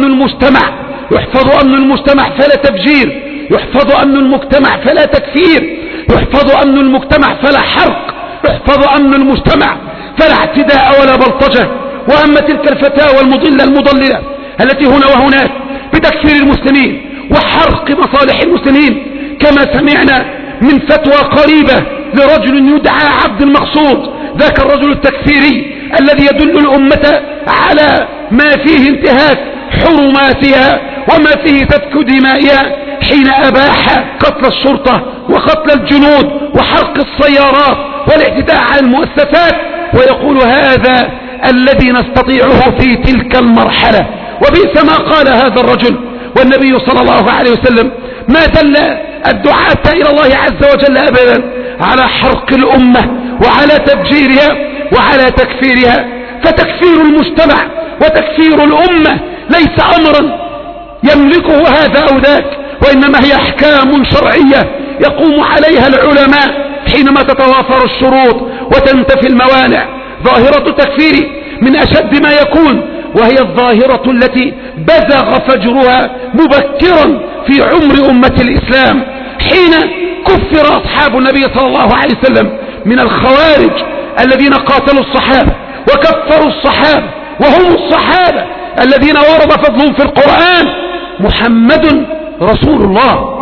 المجتمع فلا تفجير، يحفظ أمن المجتمع فلا تكفير، يحفظ أمن المجتمع فلا حرق، يحفظ أمن المجتمع فلا اعتداء ولا بلطجة. وأما تلك الفتاوى المضللة التي هنا وهناك بتكفير المسلمين وحرق مصالح المسلمين، كما سمعنا من فتوى قريبة لرجل يدعى عبد المقصود، ذاك الرجل التكفيري الذي يدل الأمة على ما فيه انتهاك حرماتها وما فيه سفك دمائها، حين أباح قتل الشرطة وقتل الجنود وحرق السيارات والاعتداء على المؤسسات، ويقول: هذا الذي نستطيعه في تلك المرحلة. وبئس ما قال هذا الرجل. والنبي صلى الله عليه وسلم ما دل الدعاة إلى الله عز وجل أبدا على حرق الأمة وعلى تفجيرها وعلى تكفيرها. فتكفير المجتمع وتكفير الأمة ليس أمرا يملكه هذا أو ذاك، وإنما هي أحكام شرعية يقوم عليها العلماء حينما تتوافر الشروط وتنتفي الموانع. ظاهرة التكفير من أشد ما يكون، وهي الظاهرة التي بزغ فجرها مبكرا في عمر أمة الإسلام، حين كفر أصحاب النبي صلى الله عليه وسلم من الخوارج الذين قاتلوا الصحابة وكفروا الصحابة، وهم الصحابة الذين ورد فضلهم في القرآن: محمد رسول الله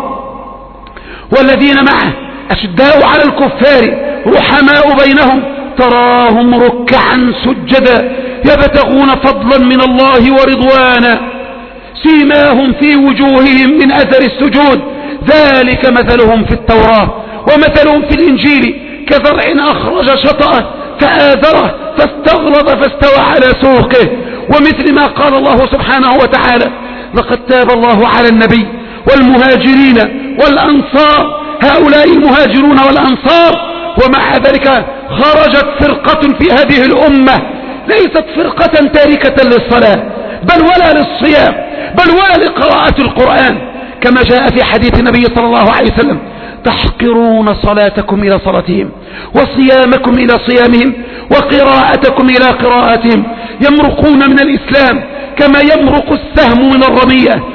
والذين معه أشداء على الكفار رحماء بينهم تراهم ركعا سجدا يبتغون فضلا من الله ورضوانا سيماهم في وجوههم من أثر السجود ذلك مثلهم في التوراة ومثلهم في الإنجيل كزرع أخرج شطأه فآذره فاستغلظ فاستوى على سوقه. ومثل ما قال الله سبحانه وتعالى: لقد تاب الله على النبي والمهاجرين والأنصار، هؤلاء المهاجرون والأنصار. ومع ذلك خرجت فرقة في هذه الأمة ليست فرقة تاركة للصلاة بل ولا للصيام بل ولا لقراءة القرآن، كما جاء في حديث النبي صلى الله عليه وسلم: تحقرون صلاتكم إلى صلاتهم وصيامكم إلى صيامهم وقراءتكم إلى قراءتهم، يمرقون من الإسلام كما يمرق السهم من الرمية.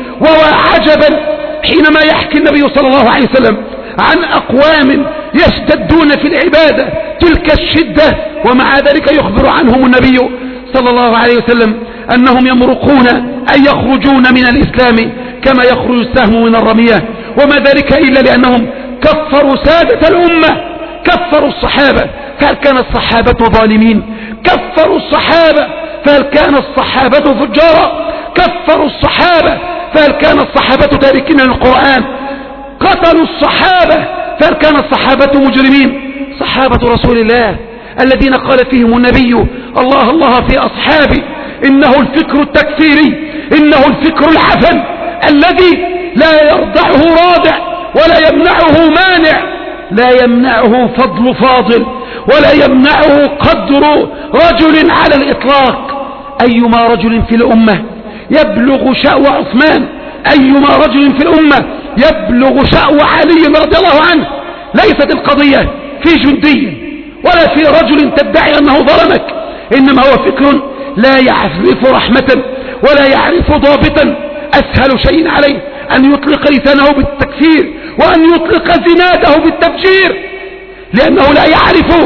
وعجبا حينما يحكي النبي صلى الله عليه وسلم عن أقوام يشتدون في العبادة تلك الشدة، ومع ذلك يخبر عنهم النبي صلى الله عليه وسلم أنهم يمرقون أي يخرجون من الإسلام كما يخرج السهم من الرمية. وما ذلك إلا لأنهم كفروا سادة الأمة، كفروا الصحابة. فهل كان الصحابة ظالمين؟ كفروا الصحابة. فهل كان الصحابة فجارا؟ كفروا الصحابة. فهل كان الصحابة تاركين للقرآن؟ قتلوا الصحابة. فهل كان الصحابة مجرمين؟ صحابة رسول الله الذين قال فيهم النبي: الله الله في أصحابي إنه الفكر التكفيري، إنه الفكر العفن الذي لا يرضعه رادع ولا يمنعه مانع، لا يمنعه فضل فاضل ولا يمنعه قدر رجل على الإطلاق. أيما رجل في الأمة يبلغ شأو عثمان، أيما رجل في الأمة يبلغ شأو علي رضي الله عنه، ليست القضية في جندي ولا في رجل تدعي أنه ظلمك، إنما هو فكر لا يعرف رحمة ولا يعرف ضابطا. أسهل شيء عليه أن يطلق لسانه بالتكفير وأن يطلق زناده بالتفجير، لأنه لا يعرف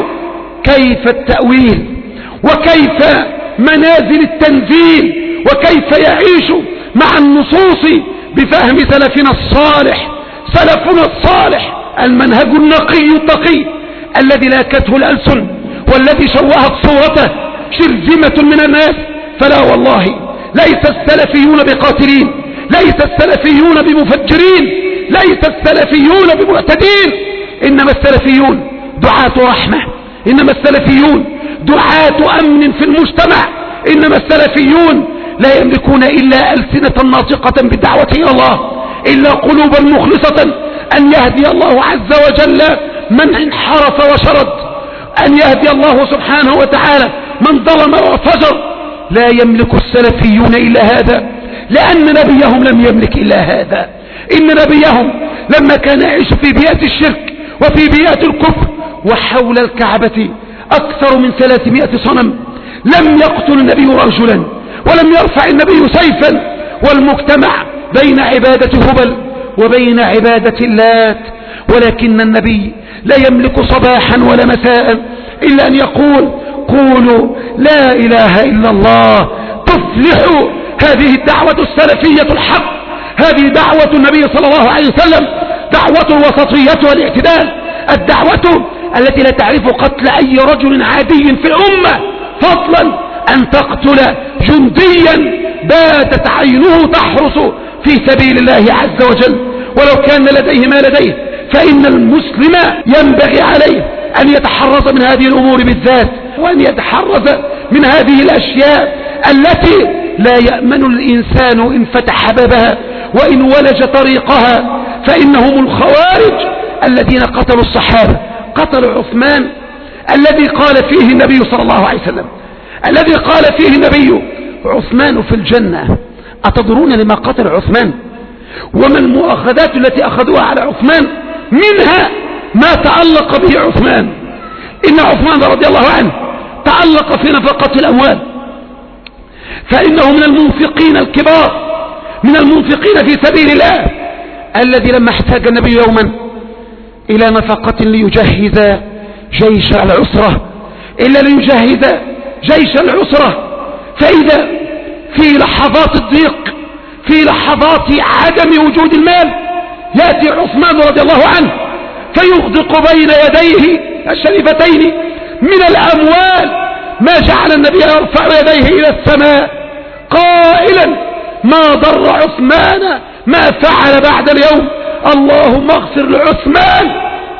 كيف التأويل وكيف منازل التنزيل وكيف يعيش مع النصوص بفهم سلفنا الصالح. سلفنا الصالح المنهج النقي التقي الذي لاكته الألسن والذي شوهت صورته شرذمة من الناس. فلا والله ليس السلفيون بقاتلين، ليس السلفيون بمفجرين، ليس السلفيون بمعتدين، إنما السلفيون دعاة رحمة، إنما السلفيون دعاة أمن في المجتمع، إنما السلفيون لا يملكون إلا ألسنة ناطقة بالدعوة إلى الله، إلا قلوبا مخلصة أن يهدي الله عز وجل من انحرف وشرد، أن يهدي الله سبحانه وتعالى من ظلم وفجر. لا يملك السلفيون إلا هذا، لأن نبيهم لم يملك إلا هذا. إن نبيهم لما كان يعيش في بيئة الشرك وفي بيئة الكفر وحول الكعبة أكثر من 300 صنم، لم يقتل النبي رجلا ولم يرفع النبي سيفا، والمجتمع بين عبادة هبل وبين عبادة اللات، ولكن النبي لا يملك صباحا ولا مساء إلا أن يقول قولوا لا إله إلا الله تفلحوا. هذه الدعوة السلفية الحق، هذه دعوة النبي صلى الله عليه وسلم، دعوة الوسطية والاعتدال، الدعوة التي لا تعرف قتل أي رجل عادي في الأمة، فضلا أن تقتل جنديا باتت عينه تحرس في سبيل الله عز وجل ولو كان لديه ما لديه. فإن المسلم ينبغي عليه أن يتحرز من هذه الأمور بالذات، وأن يتحرز من هذه الأشياء التي لا يأمن الإنسان إن فتح بابها وإن ولج طريقها. فإنهم الخوارج الذين قتلوا الصحابة، قتلوا عثمان الذي قال فيه النبي صلى الله عليه وسلم، الذي قال فيه النبي عثمان في الجنة. أتدرون لما قتل عثمان وما المؤاخذات التي أخذوها على عثمان؟ منها ما تعلق به عثمان. إن عثمان رضي الله عنه تعلق في نفقة الأموال، فإنه من المنفقين الكبار، من المنفقين في سبيل الله، الذي لما احتاج النبي يوما إلى نفقة ليجهز جيش العسرة، إلا ليجهز جيش العسرة، فإذا في لحظات الضيق، في لحظات عدم وجود المال، يأتي عثمان رضي الله عنه فيغدق بين يديه الشريفتين من الأموال ما جعل النبي يرفع يديه إلى السماء قائلا ما ضر عثمان ما فعل بعد اليوم، اللهم اغفر لعثمان.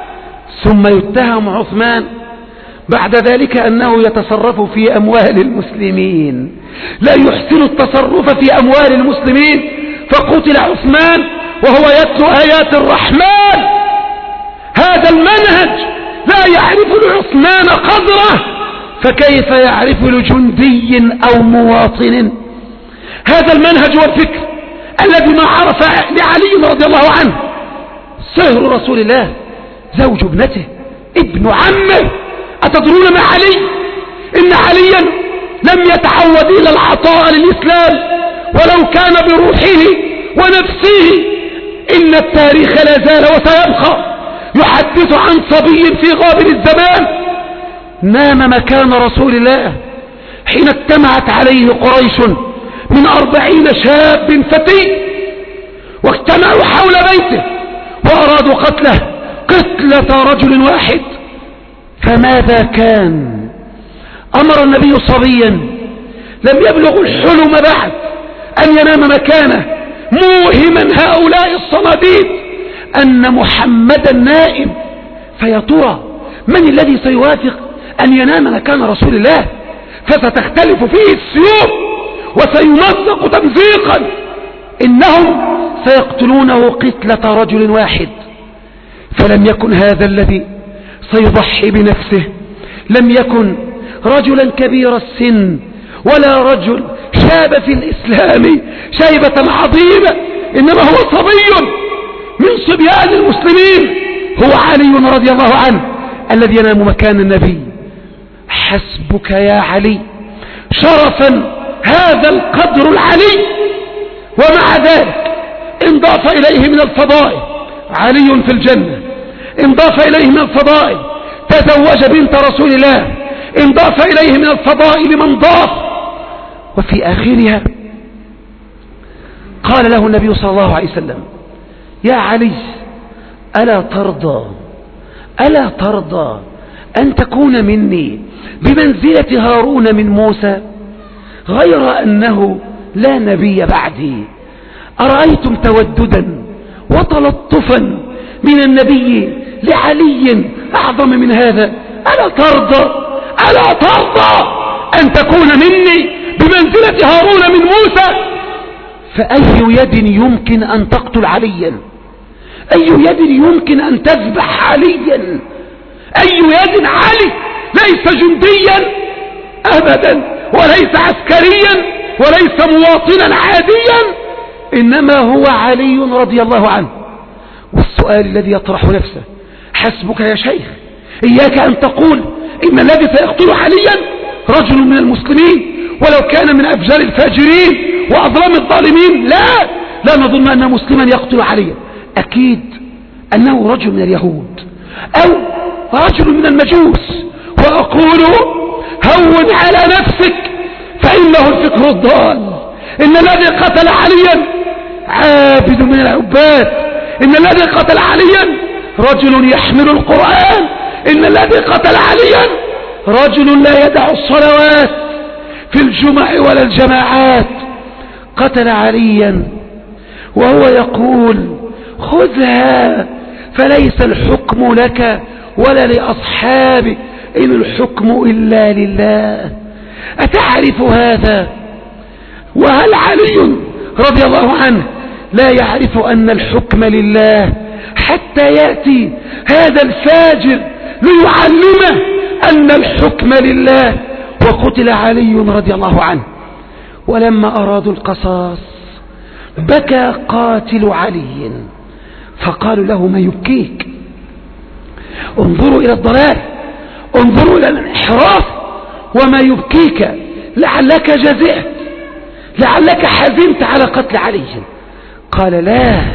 ثم يتهم عثمان بعد ذلك أنه يتصرف في أموال المسلمين، لا يحسن التصرف في أموال المسلمين، فقتل عثمان وهو يتلو آيات الرحمن. هذا المنهج لا يعرف لعثمان قدره، فكيف يعرف لجندي أو مواطن؟ هذا المنهج والفكر الذي ما عرف لعلي رضي الله عنه سهر رسول الله، زوج ابنته، ابن عمه. أتدرون مع علي إن عليا لم يتعود إلى العطاء للإسلام ولو كان بروحه ونفسه، إن التاريخ لا زال وسيبقى يحدث عن صبي في غابر الزمان نام مكان رسول الله حين اجتمعت عليه قريش من 40 شاب فتي، واجتمعوا حول بيته وأرادوا قتله قتلة رجل واحد. فماذا كان؟ أمر النبي صبيا لم يبلغ الحلم بعد أن ينام مكانه، موهما هؤلاء الصناديد أن محمدا نائم. فيا ترى من الذي سيوافق أن ينام مكان رسول الله؟ فستختلف فيه السيوف وسيمزق تمزيقا. إنهم سيقتلونه قتلة رجل واحد. فلم يكن هذا الذي سيضحي بنفسه، لم يكن رجلا كبير السن ولا رجل شاب في الإسلام شيبة عظيمة، إنما هو صبي من صبيان المسلمين، هو علي رضي الله عنه الذي ينام مكان النبي. حسبك يا علي شرفا هذا القدر العلي. ومع ذلك انضاف إليه من الفضائل علي في الجنة، انضاف إليه من الفضائل تزوج بنت رسول الله، انضاف إليه من الفضائل من ضاف. وفي آخرها قال له النبي صلى الله عليه وسلم يا علي ألا ترضى أن تكون مني بمنزلة هارون من موسى، غير أنه لا نبي بعدي. أرأيتم توددا وتلطفا من النبي لعلي أعظم من هذا؟ ألا ترضى أن تكون مني بمنزلة هارون من موسى؟ فأي يد يمكن أن تقتل عليا؟ أي يد يمكن أن تذبح عليا؟ أي يد؟ علي ليس جنديا أبدا، وليس عسكريا، وليس مواطنا عاديا، إنما هو علي رضي الله عنه. والسؤال الذي يطرح نفسه: حسبك يا شيخ، إياك أن تقول إن الذي سيقتل عليا رجل من المسلمين ولو كان من أفجار الفاجرين وأظلام الظالمين. لا نظن أن مسلما يقتل عليا، أكيد أنه رجل من اليهود أو رجل من المجوس. وأقول: هون على نفسك فإنه الفكر الضال. إن الذي قتل عليا عابد من العباد، إن الذي قتل عليا رجل يحمل القرآن، إن الذي قتل عليا رجل لا يدع الصلوات في الجمع ولا الجماعات. قتل عليا وهو يقول: خذها فليس الحكم لك ولا لأصحابك، إن الحكم إلا لله. أتعرف هذا؟ وهل علي رضي الله عنه لا يعرف أن الحكم لله حتى يأتي هذا الفاجر ليعلمه أن الحكم لله؟ وقتل علي رضي الله عنه. ولما أرادوا القصاص بكى قاتل علي، فقالوا له: ما يبكيك؟ انظروا إلى الضلال، انظروا إلى الانحراف، وما يبكيك؟ لعلك جزعت، لعلك حزنت على قتل علي. قال: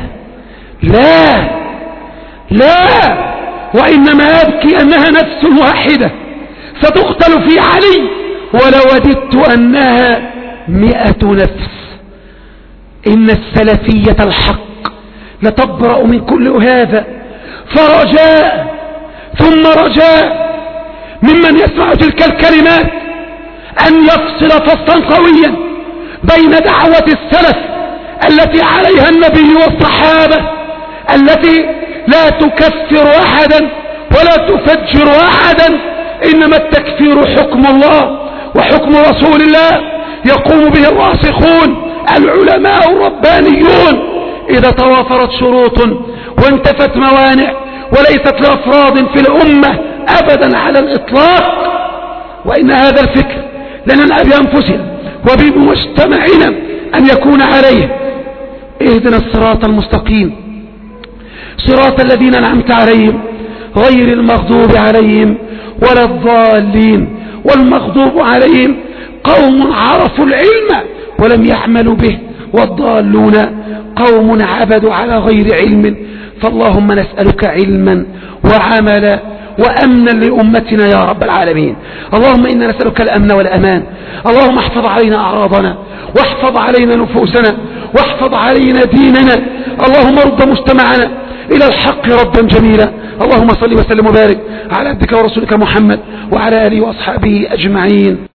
لا، وإنما أبكي أنها نفس واحدة ستقتل في علي، ولو وددت أنها 100 نفس. إن السلفية الحق لتبرأ من كل هذا، فرجاء ثم رجاء ممن يسمع تلك الكلمات أن يفصل فصلا قويا بين دعوة السلف التي عليها النبي والصحابة، التي لا تكفر أحدا ولا تفجر أحدا، إنما التكفير حكم الله وحكم رسول الله يقوم به الراسخون العلماء الربانيون. إذا توافرت شروط وانتفت موانع وليست لأفراد في الأمة أبدا على الإطلاق، وإن هذا الفكر لنا بأنفسنا وبمجتمعنا أن يكون عليه. اهدنا الصراط المستقيم، صراط الذين أنعمت عليهم غير المغضوب عليهم ولا الضالين. والمغضوب عليهم قوم عرفوا العلم ولم يعملوا به، والضالون قوم عبدوا على غير علم. فاللهم نسألك علما وعملا وأمنا لأمتنا يا رب العالمين. اللهم إنا نسألك الأمن والأمان. اللهم احفظ علينا أعراضنا، واحفظ علينا نفوسنا، واحفظ علينا ديننا. اللهم رد مجتمعنا إلى الحق ردا جميلا. اللهم صل وسلم وبارك على عبدك ورسولك محمد وعلى آله وأصحابه أجمعين.